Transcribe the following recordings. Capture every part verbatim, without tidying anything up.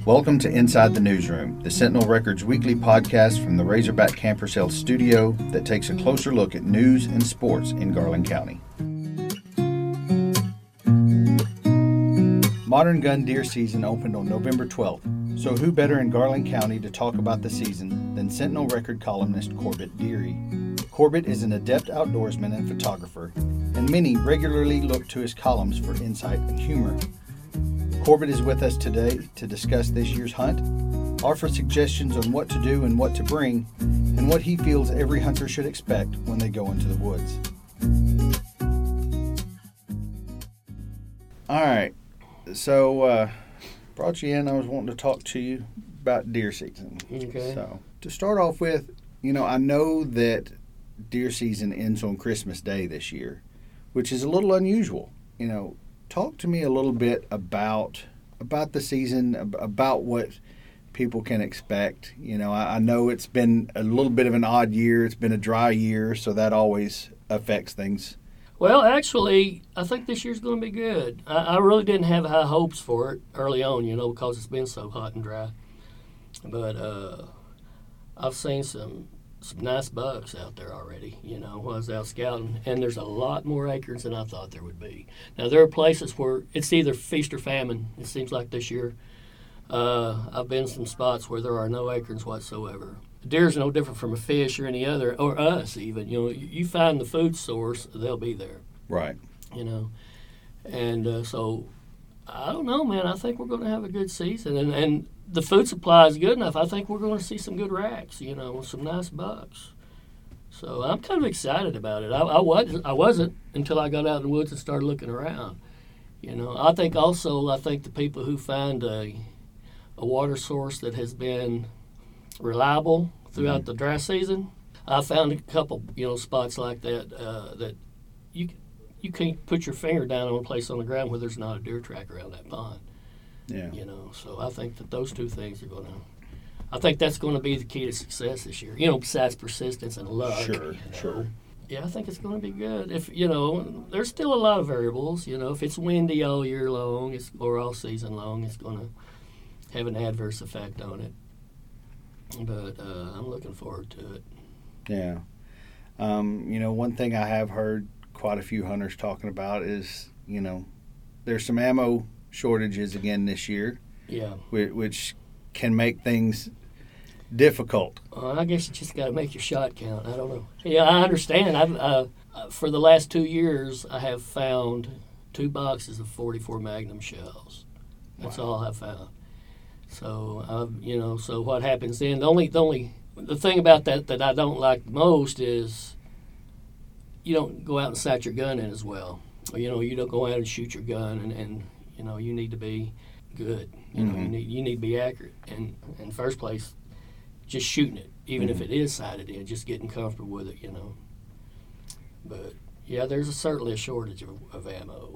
Welcome to Inside the Newsroom, the Sentinel Records weekly podcast from the Razorback Campers Health studio that takes a closer look at news and sports in Garland County. Modern gun deer season opened on November twelfth, so who better in Garland County to talk about the season than Sentinel record columnist Corbett Deary. Corbett is an adept outdoorsman and photographer, and many regularly look to his columns for insight and humor. Corbett is with us today to discuss this year's hunt, offer suggestions on what to do and what to bring, and what he feels every hunter should expect when they go into the woods. All right, so uh, brought you in. I was wanting to talk to you about deer season. Okay. So to start off with, you know, I know that deer season ends on Christmas Day this year, which is a little unusual. You know, talk to me a little bit about about the season, about what people can expect. You know, I, I know it's been a little bit of an odd year. It's been a dry year, so that always affects things. Well, actually, I think this year's going to be good. I, I really didn't have high hopes for it early on, you know, because it's been so hot and dry. But uh, I've seen some some nice bucks out there already, you know, while I was out scouting. And there's a lot more acres than I thought there would be. Now, there are places where it's either feast or famine, it seems like this year. Uh, I've been in some spots where there are no acorns whatsoever. Deer's no different from a fish or any other, or us even. You know, you find the food source, they'll be there. Right. You know, and uh, so I don't know, man. I think we're going to have a good season, and and the food supply is good enough. I think we're going to see some good racks. You know, some nice bucks. So I'm kind of excited about it. I, I was I wasn't until I got out in the woods and started looking around. You know, I think also I think the people who find a a water source that has been reliable throughout mm-hmm. the dry season. I found a couple, you know, spots like that uh, that you you can't put your finger down on a place on the ground where there's not a deer track around that pond. Yeah. You know, so I think that those two things are going to. I think that's going to be the key to success this year. You know, besides persistence and luck. Sure. You know. Sure. Yeah, I think it's going to be good. If you know, there's still a lot of variables. You know, if it's windy all year long, it's or all season long, it's going to have an adverse effect on it. But uh, I'm looking forward to it. Yeah. Um, you know, one thing I have heard quite a few hunters talking about is, you know, there's some ammo shortages again this year. Yeah. Which, which can make things difficult. Uh, I guess you just got to make your shot count. I don't know. Yeah, I understand. I've, uh, for the last two years, I have found two boxes of forty-four Magnum shells. That's Wow. all I've found. So, uh, you know, so what happens then, the only, the only, the thing about that that I don't like most is you don't go out and sight your gun in as well. Or, you know, you don't go out and shoot your gun and, and you know, you need to be good. You know, Mm-hmm. you need you need to be accurate. And in the first place, just shooting it, even Mm-hmm. if it is sighted in, just getting comfortable with it, you know. But, yeah, there's a, certainly a shortage of, of ammo.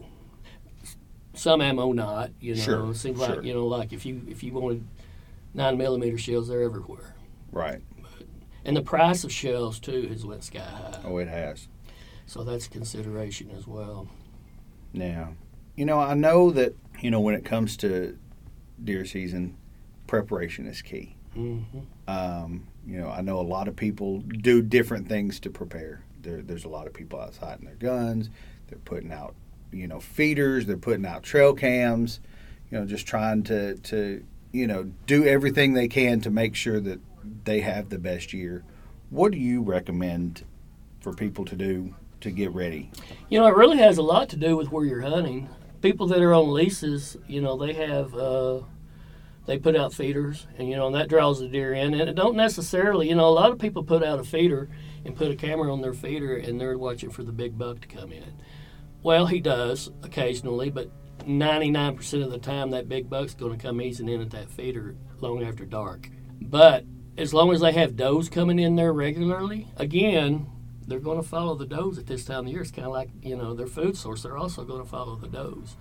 Some ammo not, you know. Sure, It seems sure. like, you know, like if you if you wanted nine millimeter shells, they're everywhere. Right. But, and the price of shells too has went sky high. Oh, it has. So that's a consideration as well. Yeah. You know, I know that, you know, when it comes to deer season, preparation is key. Mm-hmm. Um, you know, I know a lot of people do different things to prepare. There, there's a lot of people outside in their guns. They're putting out, you know, feeders. They're putting out trail cams. You know, just trying to, to, you know, do everything they can to make sure that they have the best year. What do you recommend for people to do to get ready? You know, it really has a lot to do with where you're hunting. People that are on leases, you know, they have, uh, they put out feeders, and, you know, and that draws the deer in. And it don't necessarily, you know, a lot of people put out a feeder and put a camera on their feeder, and they're watching for the big buck to come in. Well, he does occasionally, but ninety-nine percent of the time that big buck's going to come easing in at that feeder long after dark. But as long as they have does coming in there regularly, again, they're going to follow the does at this time of the year. It's kind of like, you know, their food source. They're also going to follow the does.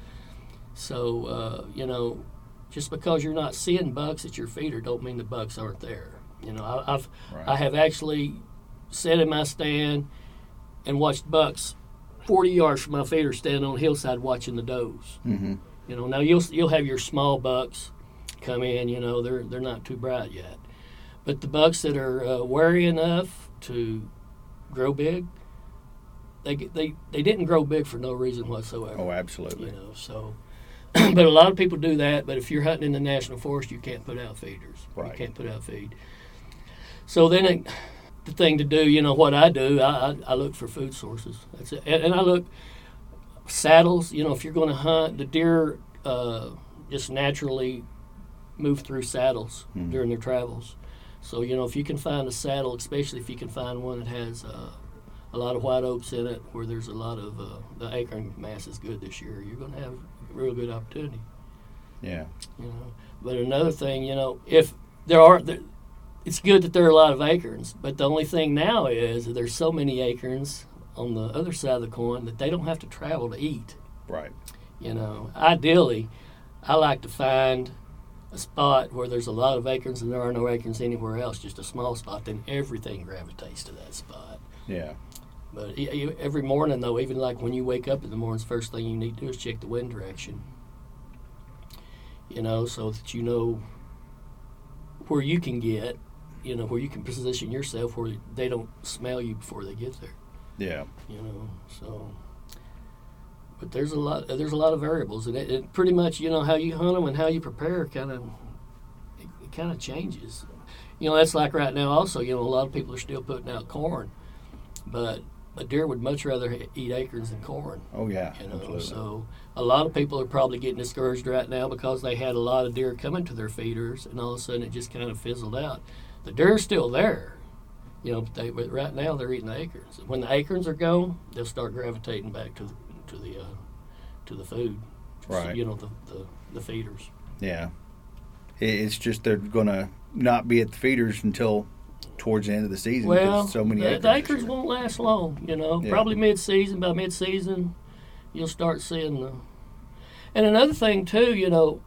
So, uh, you know, just because you're not seeing bucks at your feeder don't mean the bucks aren't there. You know, I, I've Right. I have actually sat in my stand and watched bucks forty yards from my feeder standing on a hillside watching the does. Mm-hmm. You know, now you'll you'll have your small bucks come in, you know, they're they're not too bright yet. But the bucks that are uh, wary enough to grow big, they they they didn't grow big for no reason whatsoever. Oh, absolutely. You know, so. But a lot of people do that. But if you're hunting in the national forest, you can't put out feeders. Right. You can't put out feed. So then it, the thing to do, you know, what I do, I, I, I look for food sources. That's it. And, and I look saddles. You know, if you're going to hunt, the deer uh, just naturally move through saddles mm-hmm. during their travels. So you know, if you can find a saddle, especially if you can find one that has uh, a lot of white oaks in it, where there's a lot of uh, the acorn mass is good this year, you're going to have a real good opportunity. Yeah. You know, but another thing, you know, if there are, there, it's good that there are a lot of acorns, but the only thing now is that there's so many acorns on the other side of the coin that they don't have to travel to eat. Right. You know, ideally, I like to find a spot where there's a lot of acorns and there are no acorns anywhere else, just a small spot, then everything gravitates to that spot. Yeah. But every morning, though, even like when you wake up in the mornings, first thing you need to do is check the wind direction. You know, so that you know where you can get, you know, where you can position yourself where they don't smell you before they get there. Yeah. You know, so. But there's a lot. There's a lot of variables, and it, it pretty much, you know, how you hunt them and how you prepare, kind of, it, it kind of changes. You know, that's like right now. Also, you know, a lot of people are still putting out corn, but a deer would much rather eat acorns than corn. Oh yeah, you know. absolutely. So a lot of people are probably getting discouraged right now because they had a lot of deer coming to their feeders, and all of a sudden it just kind of fizzled out. The deer's still there. You know, they, but right now they're eating the acorns. When the acorns are gone, they'll start gravitating back to the, to the uh, to the food. Right. You know, the, the, the feeders. Yeah. It's just they're going to not be at the feeders until towards the end of the season. Well, so many the, acorns the acorns won't last long, you know. Yeah. Probably mid-season. By mid-season, you'll start seeing the... And another thing, too, you know,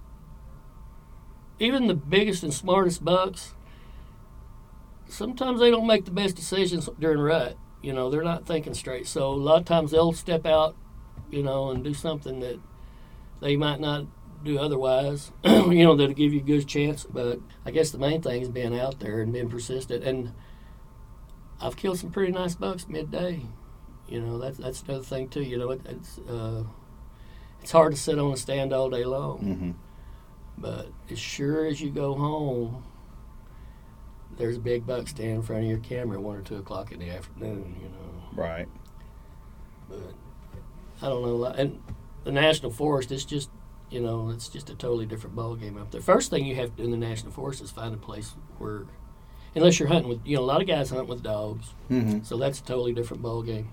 even the biggest and smartest bucks, sometimes they don't make the best decisions during rut. You know, they're not thinking straight. So a lot of times they'll step out, you know, and do something that they might not do otherwise, you know, that'll give you a good chance. But I guess the main thing is being out there and being persistent. And I've killed some pretty nice bucks midday. You know, that's that's another thing too. You know, it, it's uh, it's hard to sit on a stand all day long. Mm-hmm. But as sure as you go home, there's a big buck standing in front of your camera at one or two o'clock in the afternoon. You know. Right. But I don't know. And the national forest, it's just, you know, it's just a totally different ball game up there. First thing you have to do in the national forest is find a place where, unless you're hunting with, you know, a lot of guys hunt with dogs, mm-hmm. so that's a totally different ball game.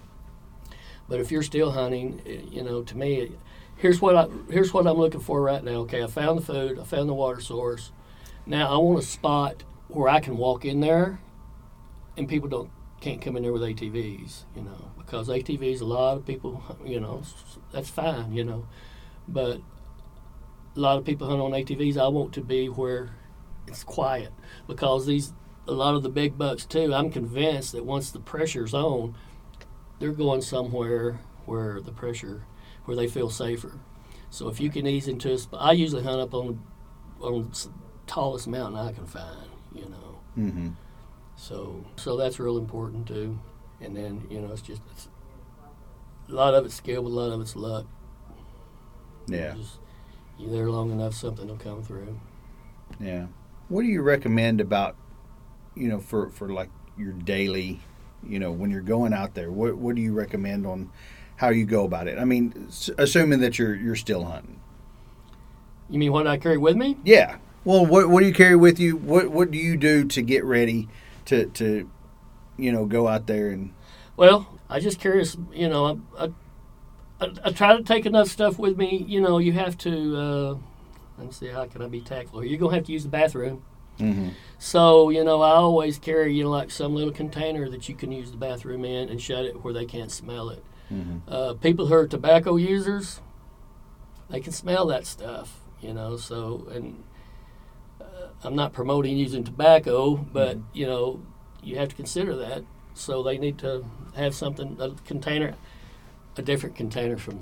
But if you're still hunting, you know, to me, here's what I here's what I'm looking for right now. Okay, I found the food, I found the water source. Now I want a spot where I can walk in there, and people don't can't come in there with A T Vs, you know, because A T Vs, a lot of people, you know, that's fine, you know, but a lot of people hunt on A T Vs. I want to be where it's quiet, because these, a lot of the big bucks too, I'm convinced that once the pressure's on, they're going somewhere where the pressure, where they feel safer. So if you can ease into a spot, I usually hunt up on, on the tallest mountain I can find, you know. Mm-hmm. So, so that's real important too. And then, you know, it's just it's, a lot of it's skill, but a lot of it's luck. Yeah. You just, you're there long enough, something will come through. Yeah. What do you recommend about, you know, for, for like your daily, you know, when you're going out there? What what do you recommend on how you go about it? I mean, assuming that you're you're still hunting. You mean what I carry with me? Yeah. Well, what what do you carry with you? What what do you do to get ready to to, you know, go out there and? Well, I just carry, you know, I, I, I try to take enough stuff with me. You know, you have to. Uh, let's see, how can I be tactful? You're gonna have to use the bathroom. Mm-hmm. So, you know, I always carry, you know, like some little container that you can use the bathroom in and shut it where they can't smell it. Mm-hmm. Uh, people who are tobacco users, they can smell that stuff, you know. So, and uh, I'm not promoting using tobacco, but, mm-hmm. you know, you have to consider that. So they need to have something, a container, a different container from the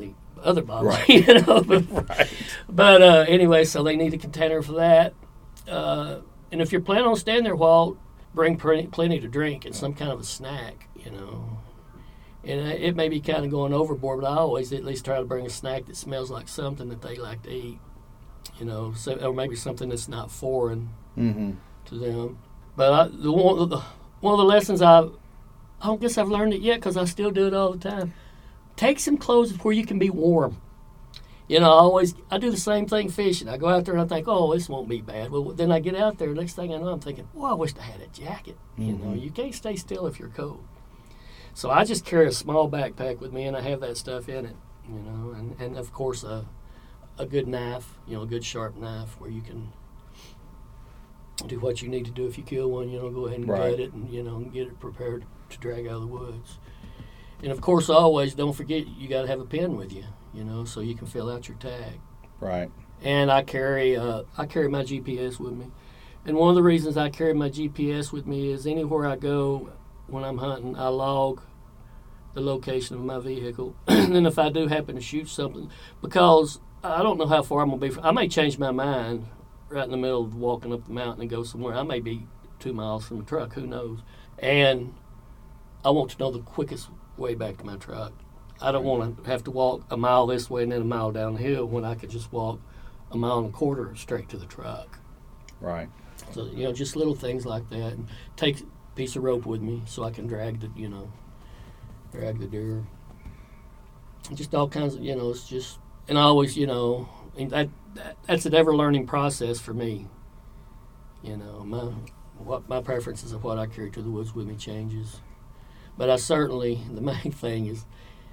other bottles, right. you know. But, right. but uh, anyway, so they need a container for that. Uh, and if you're planning on staying there a while, bring plenty, plenty to drink and some kind of a snack, you know. And it may be kind of going overboard, but I always at least try to bring a snack that smells like something that they like to eat, you know, so, or maybe something that's not foreign mm-hmm. to them. But I, the, one, the, one of the lessons I, I don't guess I've learned it yet because I still do it all the time. Take some clothes where you can be warm. You know, I always, I do the same thing fishing. I go out there and I think, oh, this won't be bad. Well, then I get out there, next thing I know, I'm thinking, well, I wish I had a jacket. Mm-hmm. You know, you can't stay still if you're cold. So I just carry a small backpack with me, and I have that stuff in it, you know, and, and of course a a good knife, you know, a good sharp knife where you can do what you need to do if you kill one, you know, go ahead and right. gut it and, you know, get it prepared to drag out of the woods. And of course, always don't forget you got to have a pen with you, you know, so you can fill out your tag. Right. And I carry uh, I carry my G P S with me. And one of the reasons I carry my G P S with me is anywhere I go, when I'm hunting, I log the location of my vehicle. And then if I do happen to shoot something, because I don't know how far I'm going to be. From, I may change my mind right in the middle of walking up the mountain and go somewhere. I may be two miles from the truck, who knows. And I want to know the quickest way back to my truck. I don't want to have to walk a mile this way and then a mile down the hill when I could just walk a mile and a quarter straight to the truck. Right. So, you know, just little things like that. And take piece of rope with me so I can drag the, you know, drag the deer. Just all kinds of, you know, it's just, and I always, you know, that, that that's an ever-learning process for me. You know, my what my preferences of what I carry to the woods with me changes. But I certainly, the main thing is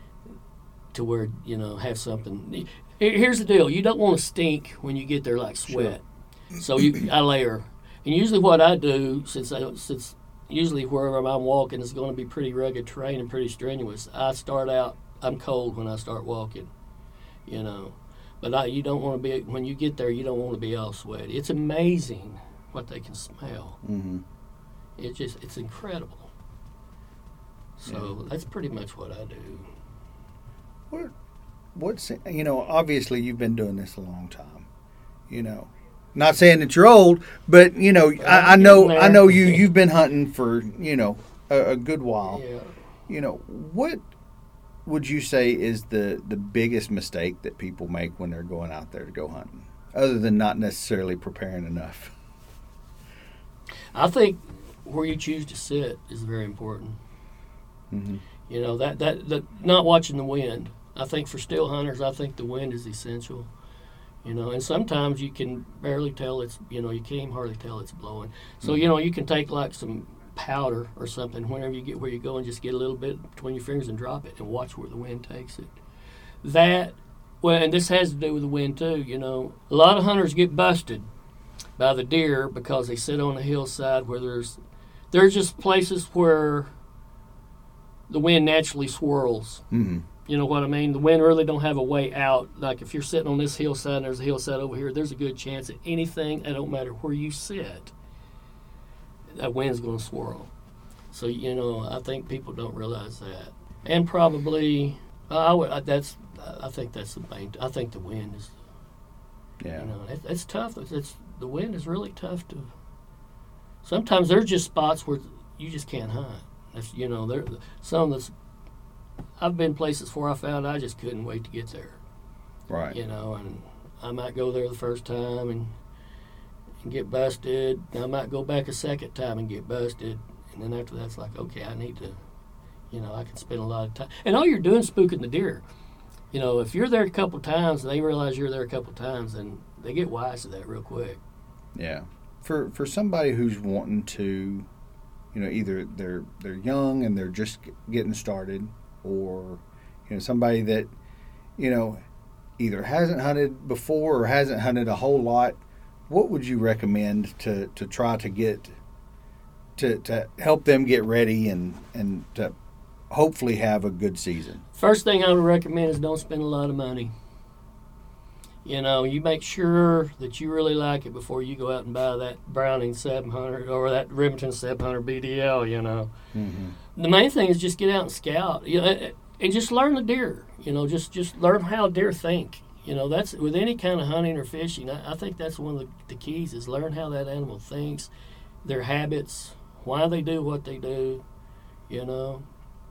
to where, you know, have something. Here's the deal. You don't want to stink when you get there like sweat. Sure. So you, I layer. And usually what I do, since I, since usually wherever I'm walking is going to be pretty rugged terrain and pretty strenuous. I start out, I'm cold when I start walking, you know. But I, you don't want to be, when you get there, you don't want to be all sweaty. It's amazing what they can smell. Mm-hmm. It just, it's incredible. So yeah. That's pretty much what I do. What, what's, you know, obviously you've been doing this a long time, you know. Not saying that you're old, but you know, well, I, I know, I know you. You've been hunting for you know a, a good while. Yeah. You know, what would you say is the the biggest mistake that people make when they're going out there to go hunting, other than not necessarily preparing enough? I think where you choose to sit is very important. Mm-hmm. You know that, that that not watching the wind. I think for still hunters, I think the wind is essential. You know, and sometimes you can barely tell it's, you know, you can't even hardly tell it's blowing. So, you know, you can take like some powder or something whenever you get where you go and just get a little bit between your fingers and drop it and watch where the wind takes it. That, well, and this has to do with the wind too, you know. A lot of hunters get busted by the deer because they sit on a hillside where there's, there's just places where the wind naturally swirls. Mm-hmm. You know what I mean? The wind really don't have a way out. Like if you're sitting on this hillside and there's a hillside over here, there's a good chance that anything, it don't matter where you sit, that wind's going to swirl. So, you know, I think people don't realize that. And probably, I would, that's, I think that's the main, I think the wind is, yeah. You know, it, it's tough. It's, it's, the wind is really tough to, sometimes there's just spots where you just can't hunt. That's, you know, there, some of the, I've been places where I found I just couldn't wait to get there. Right. You know, and I might go there the first time and, and get busted. I might go back a second time and get busted. And then after that, it's like, okay, I need to, you know, I can spend a lot of time. And all you're doing is spooking the deer. You know, if you're there a couple times and they realize you're there a couple times, then they get wise to that real quick. Yeah. For for somebody who's wanting to, you know, either they're they're young and they're just getting started, or, you know, somebody that, you know, either hasn't hunted before or hasn't hunted a whole lot, what would you recommend to, to try to get, to, to help them get ready and, and to hopefully have a good season? First thing I would recommend is don't spend a lot of money. You know, you make sure that you really like it before you go out and buy that Browning seven hundred or that Remington seven hundred B D L, you know. Mm-hmm. The main thing is just get out and scout. You know, and just learn the deer. You know, just just learn how deer think. You know, that's with any kind of hunting or fishing. I, I think that's one of the, the keys is learn how that animal thinks, their habits, why they do what they do. You know,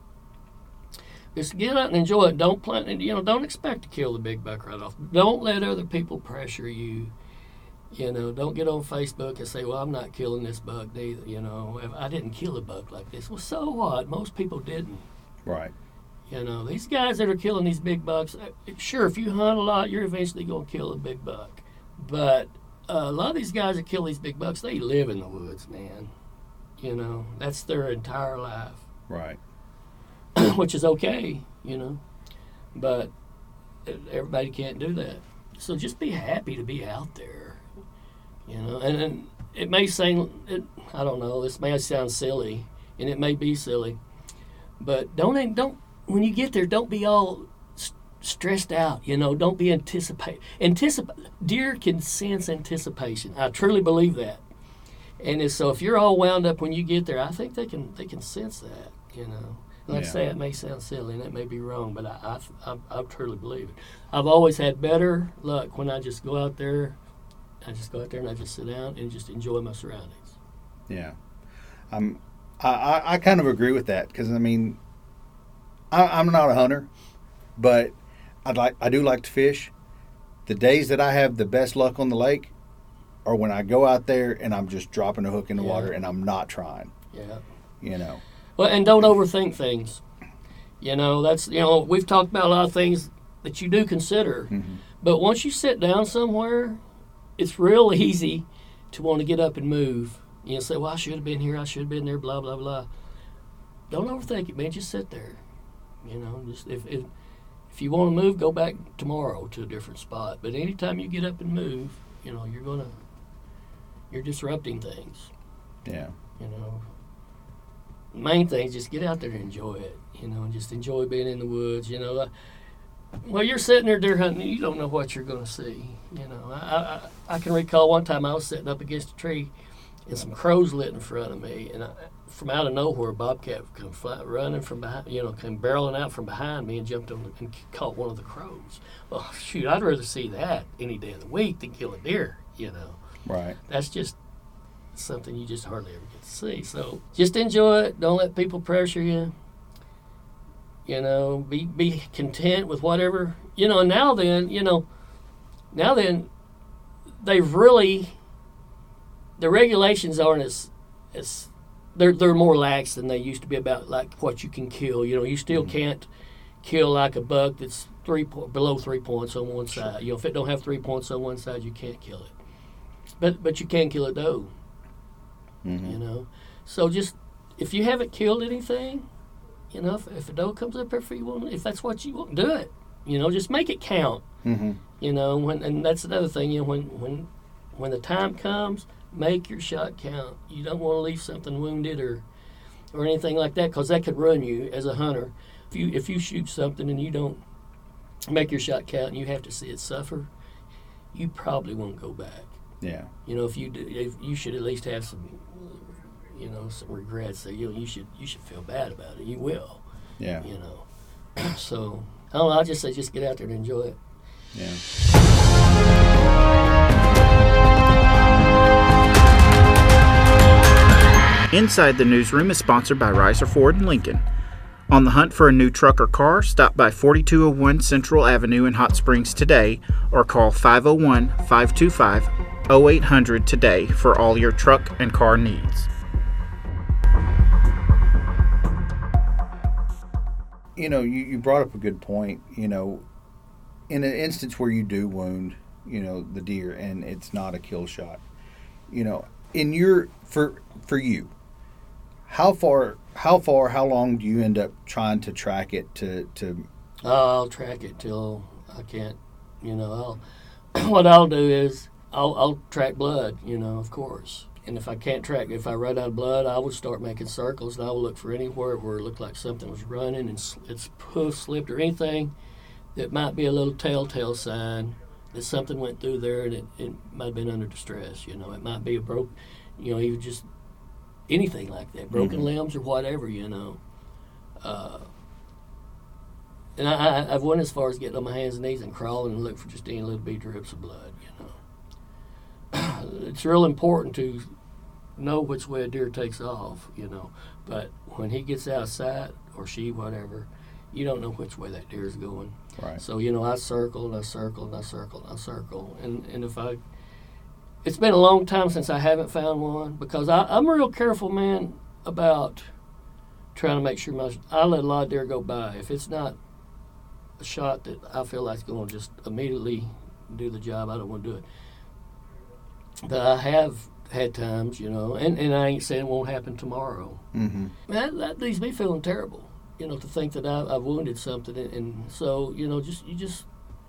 just get out and enjoy it. Don't plan. You know, don't expect to kill the big buck right off. Don't let other people pressure you. You know, don't get on Facebook and say, "Well, I'm not killing this buck either." You know, if I didn't kill a buck like this. Well, so what? Most people didn't. Right. You know, these guys that are killing these big bucks, sure, if you hunt a lot, you're eventually going to kill a big buck. But uh, a lot of these guys that kill these big bucks, they live in the woods, man. You know, that's their entire life. Right. Which is okay, you know. But everybody can't do that. So just be happy to be out there, you know. And, and it may seem, it, I don't know, this may sound silly, and it may be silly, but don't don't. When you get there, don't be all st- stressed out, you know. Don't be anticipate. Anticipate. Deer can sense anticipation. I truly believe that. And it's, so if you're all wound up when you get there, I think they can they can sense that, you know. Like yeah. I say, it may sound silly and it may be wrong, but I, I, I, I truly believe it. I've always had better luck when I just go out there. I just go out there and I just sit down and just enjoy my surroundings. Yeah. Um, I, I, I kind of agree with that because, I mean, I, I'm not a hunter, but I'd like I do like to fish. The days that I have the best luck on the lake are when I go out there and I'm just dropping a hook in the Yeah. water and I'm not trying. Yeah. You know. Well, and don't overthink things. You know, that's, you know, we've talked about a lot of things that you do consider. Mm-hmm. But once you sit down somewhere, it's real easy to want to get up and move. You know, say, well, I should have been here, I should have been there, blah, blah, blah. Don't overthink it, man. Just sit there. You know, just if, if if you want to move, go back tomorrow to a different spot. But anytime you get up and move, you know, you're gonna you're disrupting things. Yeah. You know, the main thing is just get out there and enjoy it. You know, and just enjoy being in the woods. You know, uh, well, you're sitting there deer hunting, you don't know what you're gonna see. You know, I I, I can recall one time I was sitting up against a tree, and some crows lit in front of me, and I, from out of nowhere, a bobcat come fly, running from behind, you know, came barreling out from behind me and jumped on the, and caught one of the crows. Well, shoot, I'd rather see that any day of the week than kill a deer, you know. Right. That's just something you just hardly ever get to see. So just enjoy it. Don't let people pressure you. You know, be be content with whatever, you know, and now then, you know, now then, they've really, the regulations aren't as, as they're they're more lax than they used to be about like what you can kill. You know, you still mm-hmm. can't kill like a buck that's three po- below three points on one side. Sure. You know, if it don't have three points on one side, you can't kill it. But but you can kill a doe. Mm-hmm. You know, so just if you haven't killed anything, you know, if, if a doe comes up there for you, if that's what you want, do it. You know, just make it count. Mm-hmm. You know, when and that's another thing. You know, when when when the time comes, make your shot count. You don't want to leave something wounded or or anything like that, because that could ruin you as a hunter. If you if you shoot something and you don't make your shot count and you have to see it suffer, you probably won't go back. Yeah. You know, if you do, if you should at least have some, you know, some regrets. So you know, you should you should feel bad about it. You will. Yeah. You know. So I don't know. I just say just get out there and enjoy it. Yeah. Inside the Newsroom is sponsored by Riser Ford and Lincoln. On the hunt for a new truck or car, stop by forty-two oh one Central Avenue in Hot Springs today or call five oh one, five two five, oh eight hundred today for all your truck and car needs. You know, you, you brought up a good point. You know, in an instance where you do wound, you know, the deer and it's not a kill shot, you know, in your, for for you, how far, how far, how long do you end up trying to track it to, to I'll track it till I can't, you know, I'll, what I'll do is I'll, I'll track blood, you know, of course. And if I can't track, if I run out of blood, I will start making circles, and I will look for anywhere where it looked like something was running and it's poof, slipped, or anything that might be a little telltale sign that something went through there and it, it might have been under distress. You know, it might be a broke, you know, even just anything like that, broken mm-hmm. limbs or whatever, you know. Uh, and I, I, I've went as far as getting on my hands and knees and crawling and look for just any little bit drips of blood. You know, it's real important to know which way a deer takes off. You know, but when he gets out of sight, or she, whatever, you don't know which way that deer is going. Right. So, you know, I circle and I circle and I circle and I circle. And, and if I, it's been a long time since I haven't found one, because I, I'm a real careful man about trying to make sure my, I let a lot of deer go by. If it's not a shot that I feel like is going to just immediately do the job, I don't want to do it. But I have had times, you know, and, and I ain't saying it won't happen tomorrow. Mm-hmm. That, that leaves me feeling terrible. You know, to think that I, I've wounded something, and, and so you know, just you just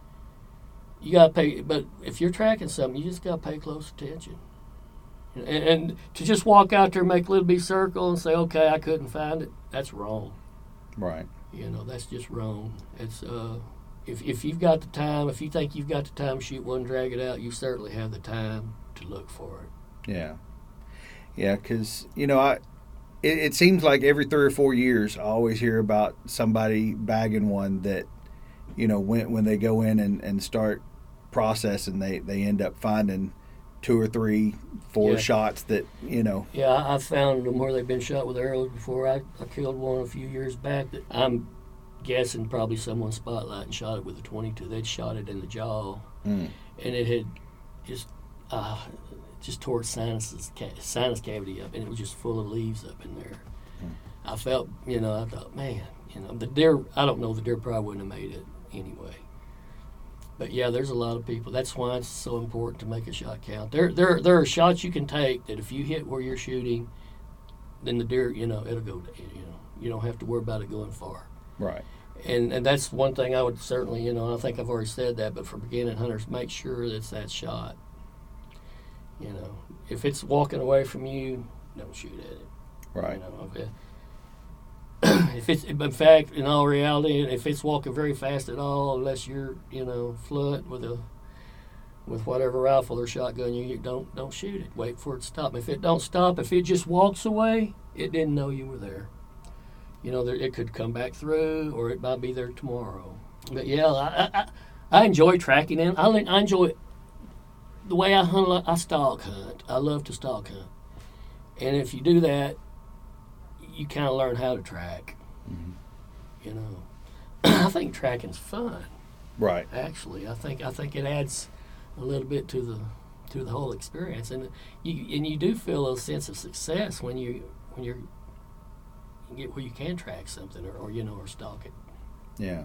you gotta pay. But if you're tracking something, you just gotta pay close attention. And, and to just walk out there and make a little bit circle and say, "Okay, I couldn't find it," that's wrong. Right. You know, that's just wrong. It's uh, if if you've got the time, if you think you've got the time to shoot one, drag it out, you certainly have the time to look for it. Yeah. Yeah, because you know I. It, it seems like every three or four years I always hear about somebody bagging one that, you know, when when they go in and, and start processing, they, they end up finding two or three, four Yeah. shots that, you know. Yeah, I, I've found them where they've been shot with arrows before. I, I killed one a few years back that I'm guessing probably someone spotlight and shot it with a twenty-two. They'd shot it in the jaw, Mm. and it had just uh, just tore its sinuses, ca- sinus cavity up, and it was just full of leaves up in there. Mm. I felt, you know, I thought, man, you know, the deer, I don't know, the deer probably wouldn't have made it anyway. But yeah, there's a lot of people. That's why it's so important to make a shot count. There, there, there are shots you can take that if you hit where you're shooting, then the deer, you know, it'll go. You know, you don't have to worry about it going far. Right. And and that's one thing I would certainly, you know, I think I've already said that, but for beginning hunters, make sure that it's that shot. You know, if it's walking away from you, don't shoot at it. Right. You know, if, it, if it's in fact, in all reality, if it's walking very fast at all, unless you're, you know, fluent with a with whatever rifle or shotgun you get, don't don't shoot it. Wait for it to stop. If it don't stop, if it just walks away, it didn't know you were there. You know, there, it could come back through, or it might be there tomorrow. But yeah, I I, I enjoy tracking them. I, I enjoy the way I hunt. I stalk hunt. I love to stalk hunt. And if you do that, you kind of learn how to track. Mm-hmm. You know, I think tracking's fun. Right. Actually, I think I think it adds a little bit to the to the whole experience, and you and you do feel a sense of success when you when you're you get where you can track something or, or you know or stalk it. Yeah.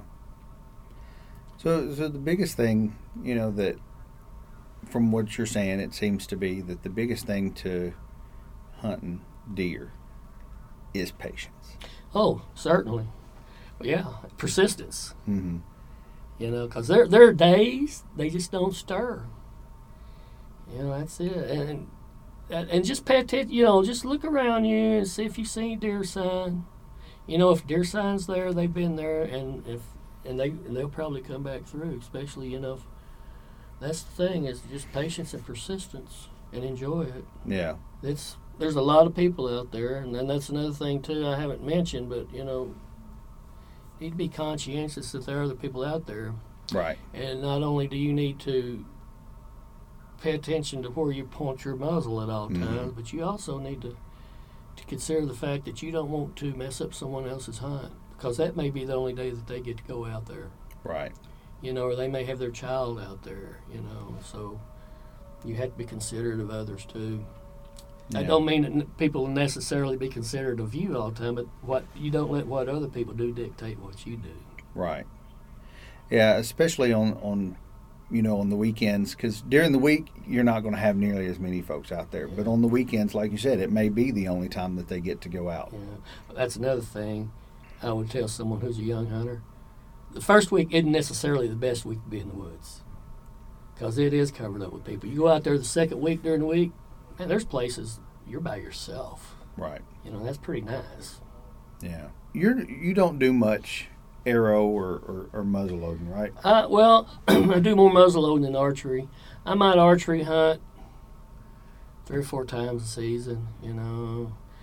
So, so the biggest thing, you know, that from what you're saying, it seems to be that the biggest thing to hunting deer is patience. Oh, certainly. But yeah, persistence. Mm-hmm. You know, because there there are days they just don't stir. You know, that's it. And and just pay attention. You know, just look around you and see if you see deer sign. You know, if deer sign's there, they've been there, and if and they and they'll probably come back through. Especially, you know, if, that's the thing is just patience and persistence, and enjoy it. Yeah. It's there's a lot of people out there, and then that's another thing too I haven't mentioned, but you know, you need to be conscientious that there are other people out there. Right. And not only do you need to pay attention to where you point your muzzle at all times, Mm-hmm. but you also need to to consider the fact that you don't want to mess up someone else's hunt, because that may be the only day that they get to go out there. Right. You know, or they may have their child out there, you know, so you have to be considerate of others too. I Yeah. don't mean that n- people necessarily be considerate of you all the time, but what you don't let what other people do dictate what you do. Right. Yeah, especially on, on you know, on the weekends, because during the week, you're not going to have nearly as many folks out there. But on the weekends, like you said, it may be the only time that they get to go out. Yeah. That's another thing I would tell someone who's a young hunter. The first week isn't necessarily the best week to be in the woods, because it is covered up with people. You go out there the second week during the week, man, there's places you're by yourself. Right. You know, that's pretty nice. Yeah. You're, you don't do much arrow or, or, or muzzle loading, right? Uh, well, I do more muzzle loading than archery. I might archery hunt three or four times a season, you know.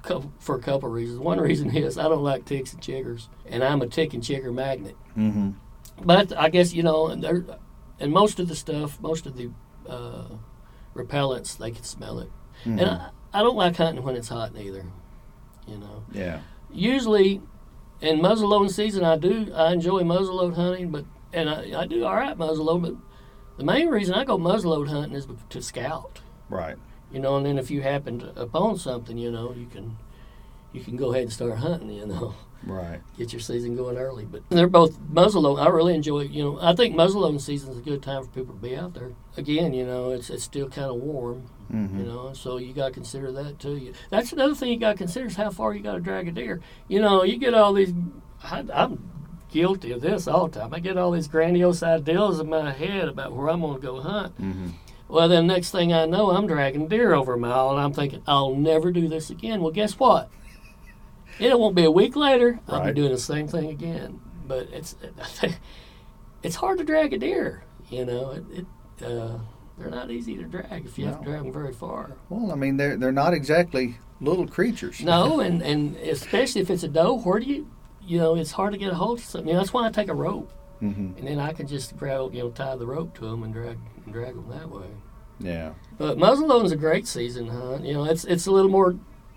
couple, for a couple of reasons. One reason is I don't like ticks and chiggers, and I'm a tick and chigger magnet. Mm-hmm. But I guess, you know, and, there, and most of the stuff, most of the uh, repellents, they can smell it. Mm-hmm. And I, I don't like hunting when it's hot neither, you know. Yeah. Usually, in muzzleloading season, I do, I enjoy muzzleload hunting, but, and I, I do all right muzzleload, but the main reason I go muzzleload hunting is to scout. Right. You know, and then if you happen to upon something, you know, you can you can go ahead and start hunting, you know. Right. Get your season going early. But they're both muzzleload. I really enjoy, you know, I think muzzleloading season is a good time for people to be out there. Again, you know, it's it's still kind of warm, Mm-hmm. you know, so you got to consider that too. You, that's another thing you got to consider is how far you got to drag a deer. You know, you get all these, I, I'm guilty of this all the time. I get all these grandiose ideas in my head about where I'm going to go hunt. Mm-hmm. Well, then next thing I know, I'm dragging deer over a mile, and I'm thinking, I'll never do this again. Well, guess what? It won't be a week later, I'll Right. be doing the same thing again. But it's it's hard to drag a deer, you know. It, it uh, they're not easy to drag if you have to No. drag them very far. Well, I mean, they're they're not exactly little creatures. No, and, and especially if it's a doe, where do you, you know, it's hard to get a hold of something. You know, that's why I take a rope, Mm-hmm. and then I can just grab, you know, tie the rope to them and drag and drag them that way. Yeah. But muzzleloading's a great season hunt. You know, it's it's a little more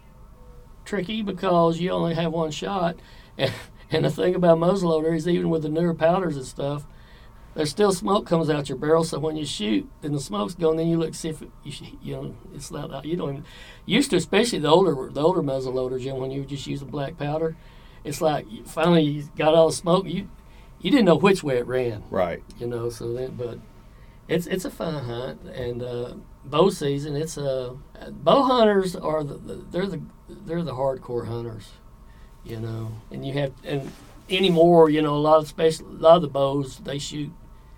tricky because you only have one shot. And, and the thing about muzzleloader is even with the newer powders and stuff, there's still smoke comes out your barrel. So when you shoot and the smoke's going, then you look see if it, you, you know it's not you don't even used to, especially the older the older muzzleloaders. You know, when you were just using black powder, it's like you, finally you got all the smoke. You you didn't know which way it ran. Right. You know, so then but. It's it's a fun hunt, and uh, bow season. It's a uh, bow hunters are the, the they're the they're the hardcore hunters, you know. And you have and anymore, you know, a lot of special a lot of the bows they shoot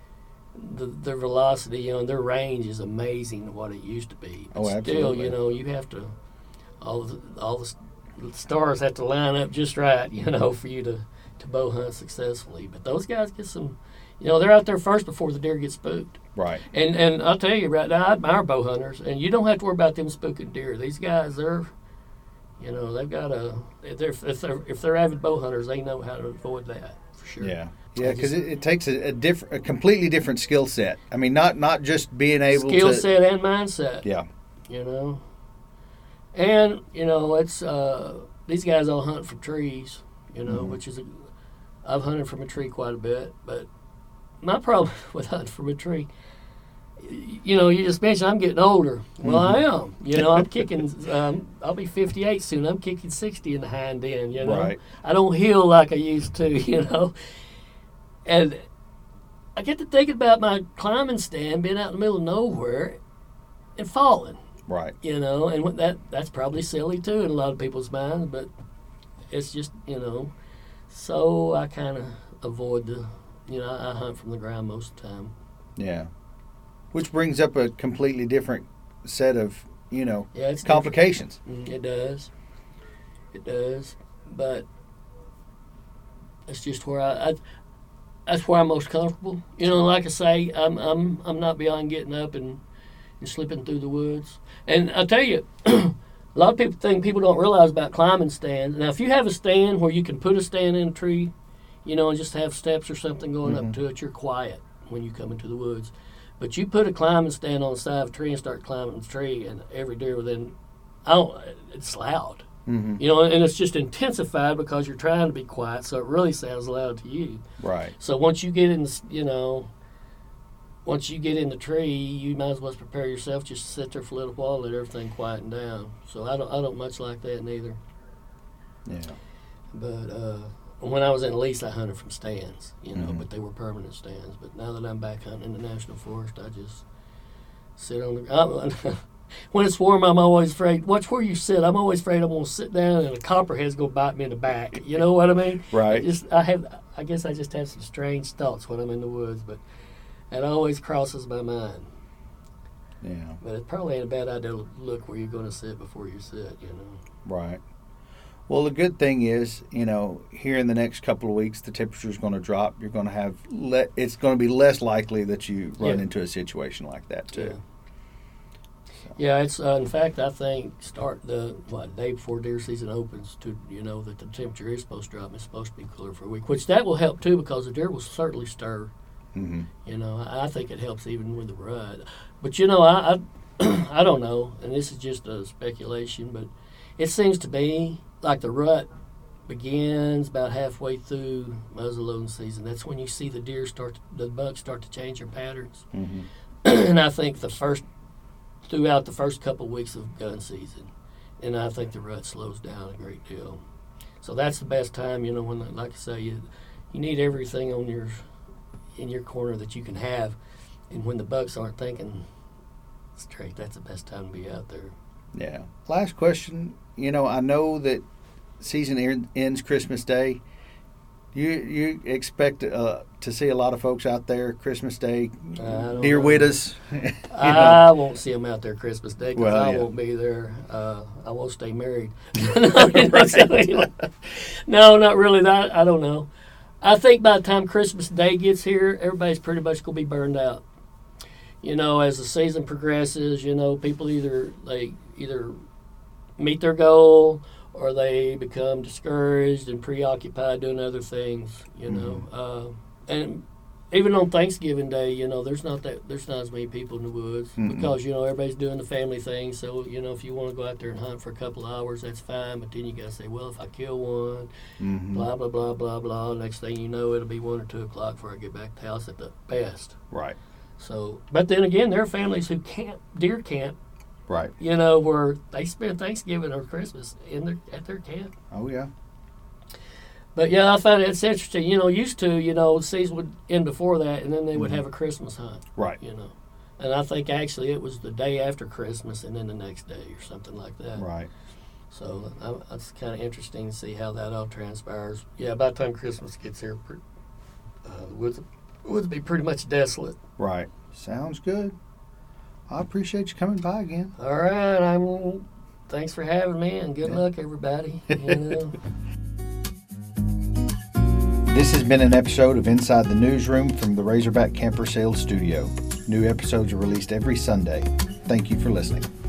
the their velocity, you know, and their range is amazing to what it used to be. But Oh, still, absolutely. you know, you have to all the all the stars have to line up just right, you know, for you to to bow hunt successfully. But those guys get some. You know, they're out there first before the deer gets spooked. Right. And and I'll tell you right now, I admire bow hunters, and you don't have to worry about them spooking deer. These guys, they're, you know, they've got a, if they're, if they're, if they're avid bow hunters, they know how to avoid that, for sure. Yeah. Yeah, because it, it takes a, a different, a completely different skill set. I mean, not not just being able Skill to. set and mindset. Yeah. You know. And, you know, it's, uh, these guys all hunt from trees, you know, Mhm. which is, a, I've hunted from a tree quite a bit, but my problem with hunting from a tree, you know, you just mentioned I'm getting older. Well, I am. You know, I'm kicking, um, I'll be fifty-eight soon. I'm kicking sixty in the hind end, you know. Right. I don't heal like I used to, you know. And I get to thinking about my climbing stand being out in the middle of nowhere and falling, Right. you know. And what that that's probably silly, too, in a lot of people's minds, but it's just, you know. So I kind of avoid the... You know, I hunt from the ground most of the time. Yeah. Which brings up a completely different set of, you know, Yeah, it's complications. different. It does. It does. But it's just where I, I that's where I'm most comfortable. You know, like I say, I'm I'm I'm not beyond getting up and, and slipping through the woods. And I tell you, a lot of people think people don't realize about climbing stands. Now, if you have a stand where you can put a stand in a tree, you know, and just have steps or something going Mhm. up to it, you're quiet when you come into the woods. But you put a climbing stand on the side of a tree and start climbing the tree, and every deer within, I don't, it's loud. Mm-hmm. You know, and it's just intensified because you're trying to be quiet, so it really sounds loud to you. Right. So once you get in, the, you know, once you get in the tree, you might as well prepare yourself just to sit there for a little while, let everything quieten down. So I don't, I don't much like that neither. Yeah. But uh, when I was in lease, I hunted from stands, you know, Mhm. but they were permanent stands. But now that I'm back hunting in the national forest, I just sit on the. I, when it's warm, I'm always afraid. Watch where you sit. I'm always afraid I'm gonna sit down and a copperhead's gonna bite me in the back. You know what I mean? Right. Just I have. I guess I just have some strange thoughts when I'm in the woods, but it always crosses my mind. Yeah. But it probably ain't a bad idea to look where you're gonna sit before you sit. You know. Right. Well, the good thing is, you know, here in the next couple of weeks, the temperature is going to drop. You're going to have, le- it's going to be less likely that you run Yeah. into a situation like that, too. Yeah. Yeah, it's uh, in fact I think start the what day before deer season opens to you know that the temperature is supposed to drop. It's supposed to be cooler for a week, which that will help too because the deer will certainly stir. Mm-hmm. You know, I, I think it helps even with the rut. But you know, I I, I don't know, and this is just a speculation, but it seems to me like the rut begins about halfway through muzzleloading season. That's when you see the deer start, to, the bucks start to change their patterns. Mm-hmm. And I think the first, throughout the first couple of weeks of gun season, and I think the rut slows down a great deal. So that's the best time, you know, when, like I say, you, you need everything on your, in your corner that you can have. And when the bucks aren't thinking straight, that's the best time to be out there. Yeah. Last question. You know, I know that season ends Christmas Day. You you expect uh, to see a lot of folks out there Christmas Day, deer widows. I won't see them out there Christmas Day because well, I yeah. won't be there. Uh, I won't stay married. No, not really. That I don't know. I think by the time Christmas Day gets here, everybody's pretty much going to be burned out. You know, as the season progresses, you know, people either they either meet their goal or they become discouraged and preoccupied doing other things, you know. Mm-hmm. Uh, and even on Thanksgiving Day, you know, there's not that there's not as many people in the woods mm-hmm. because, you know, everybody's doing the family thing. So, you know, if you want to go out there and hunt for a couple of hours, that's fine. But then you got to say, well, if I kill one, mm-hmm. blah, blah, blah, blah, blah. Next thing you know, it'll be one or two o'clock before I get back to the house at the best. Right. So, but then again, there are families who camp, deer camp. Right. You know, where they spend Thanksgiving or Christmas in their at their camp. Oh, yeah. But, yeah, I find it's interesting. You know, used to, you know, the season would end before that, and then they would mm-hmm. have a Christmas hunt. Right. You know. And I think actually it was the day after Christmas and then the next day or something like that. Right. So I, that's kind of interesting to see how that all transpires. Yeah, by the time Christmas gets here, uh, the woods, the woods be pretty much desolate. Right. Sounds good. I appreciate you coming by again. All right. I'm. Thanks for having me, and good yeah. luck, everybody. You know. This has been an episode of Inside the Newsroom from the Razorback Camper Sales Studio. New episodes are released every Sunday. Thank you for listening.